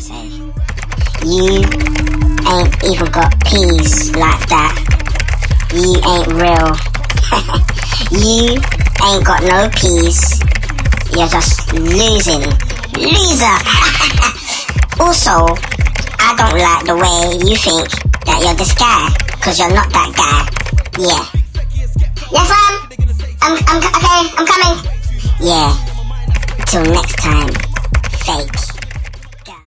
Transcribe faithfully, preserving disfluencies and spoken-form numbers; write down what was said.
say. You ain't even got peas like that. You ain't real. You ain't got no peas. You're just losing. Loser! Also, I don't like the way you think that you're this guy, cause you're not that guy. Yeah. Yes, ma'am. I'm, I'm, okay, I'm coming. Yeah. Till next time. Fake.